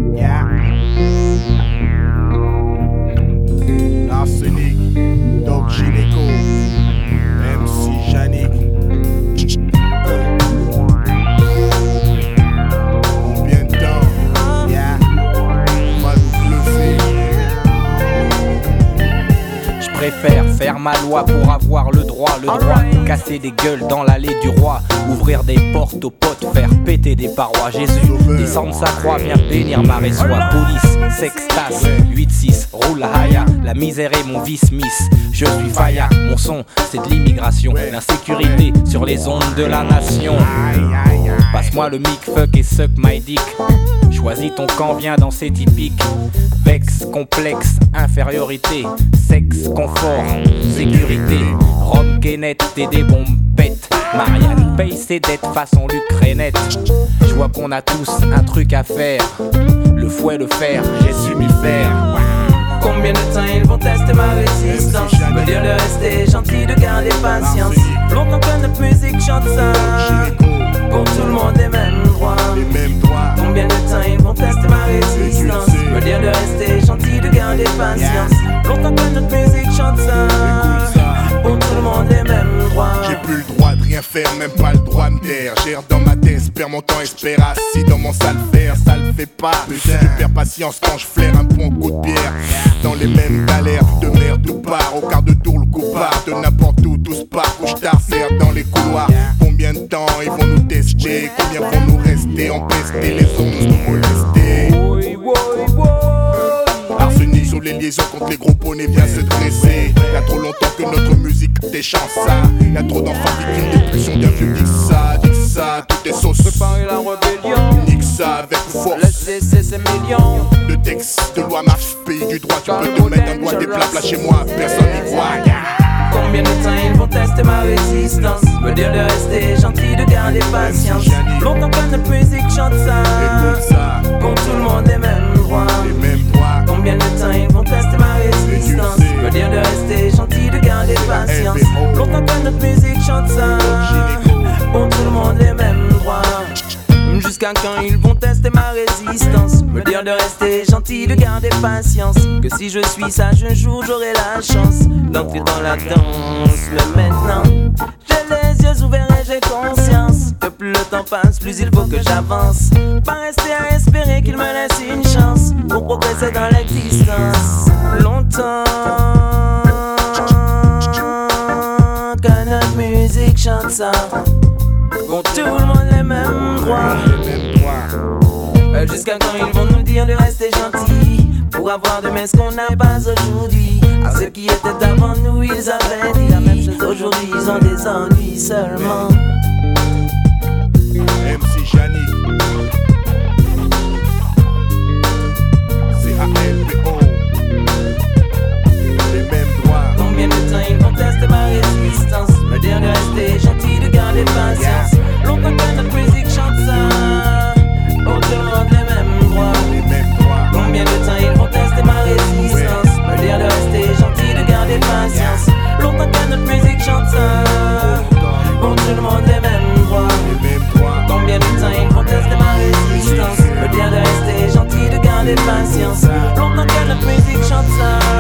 Yeah. Arsenic, Doc Gynéco, MC Yannick. Combien de temps? Yeah. Mal bluffé. Je préfère faire ma loi pour avoir le droit de casser des gueules dans l'allée du roi, ouvrir des portes aux potes, faire péter des parois. Jésus, descendre sa croix, viens bénir ma résoie. Police, sextas, 8-6, roule haya, la misère est mon vice miss. Je suis Faya, mon son c'est de l'immigration, l'insécurité sur les ondes de la nation. Passe-moi le mic, fuck et suck my dick. Choisis ton camp, viens danser typique. Vex, complexe, infériorité, sexe, confort, sécurité. Rome, Kenneth, t'es des bombes pètes. Marianne paye ses dettes façon l'Ukrainette. Je vois qu'on a tous un truc à faire. Le fouet, le fer, j'ai su m'y faire. Combien de temps ils vont tester ma résistance? Me dire de rester gentil, de garder patience. Longtemps que notre musique chante ça. Pour tout le monde les mêmes droits. Combien de temps ils vont tester ma résistance? Me dire de rester gentil, de garder patience. Longtemps que notre musique chante ça. Pour tout le monde les mêmes droits. J'ai plus le droit de rien faire, même pas le droit de me taire. Gère dans ma tête, perds mon temps, espère assis dans mon sale fer. Ça le fait pas, je perds patience quand je flaire un bon coup de pierre. Dans les mêmes galères, de merde tout part. Au quart de tour le coup part, de n'importe où tout se part. Couche d'arcère dans les couloirs. Combien de temps ils vont nous tester? Combien vont nous rester empestés? Les ondes nous molester. Arsenic sur les liaisons contre les gros poneys vient se dresser. Y'a trop longtemps que notre musique déchante ça. Y'a trop d'enfants victimes des pulsions d'un vieux. Dis ça, toutes tes sauces. Préparer la rébellion. Nique ça avec force. Laissez ces millions. Le texte de loi marche, pays du droit. Tu peux te mettre un doigt des plats chez moi, personne n'y voit. Combien de temps ils vont tester ma résistance? Me dire de rester gentil, de garder patience. Longtemps que notre musique chante ça. Pour tout le monde les mêmes droits. Combien de temps ils vont tester ma résistance? Me dire de rester gentil, de garder patience. Longtemps que notre musique chante ça. Pour tout le monde les mêmes droits. Jusqu'à quand ils vont tester ma résistance? Me dire de rester gentil, de garder patience. Que si je suis sage un jour j'aurai la chance d'entrer dans la danse. Mais maintenant j'ai les yeux ouverts et j'ai conscience que plus le temps passe, plus il faut que j'avance. Pas rester à espérer qu'il me laisse une chance pour progresser dans l'existence. Longtemps que notre musique chante ça. Pour tout le monde les mêmes droits. Jusqu'à quand ils vont nous dire de rester gentils pour avoir demain ce qu'on n'a pas aujourd'hui. À ceux qui étaient avant nous, ils avaient dit la même chose. Aujourd'hui, ils ont des ennuis seulement. MC Yannick, CALPO, les mêmes droits. Combien de temps ils vont tester ma résistance? Me dire de rester gentil, de garder patience. Longtemps que notre musique chante ça. Pour tout le monde les mêmes droits. Combien de temps ils vont tester ma résistance? Me dire de rester gentil, de garder patience. Longtemps que notre musique chante ça. Pour tout le monde les mêmes droits. Combien de temps ils vont tester ma résistance? Me dire de rester gentil, de garder patience. Longtemps que notre musique chante ça.